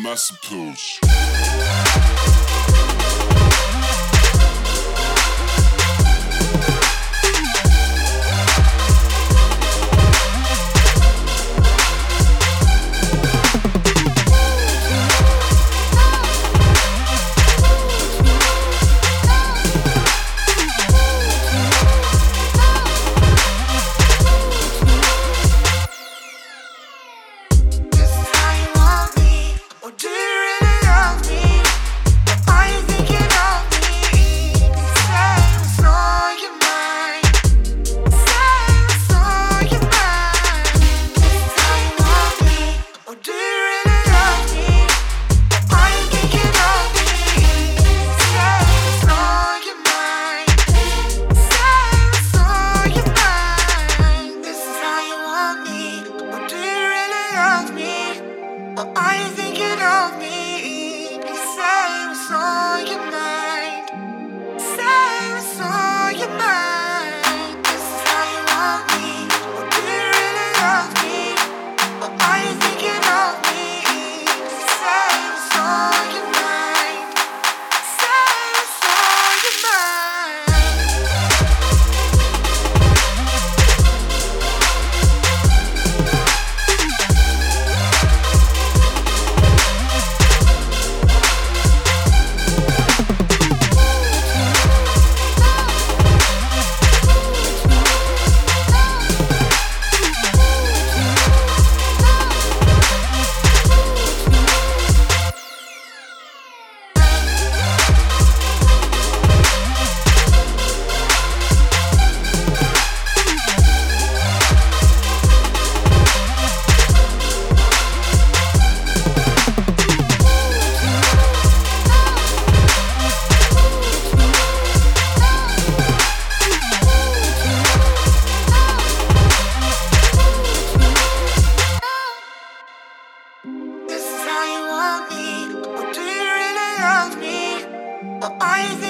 suppose. Are you thinking of me? Please say what's on your mind. Say what's on your mind. This is how you want me. Or do you really love me? Or are you thinking of me? Please say what's on your mind. Say what's on your mind. Are you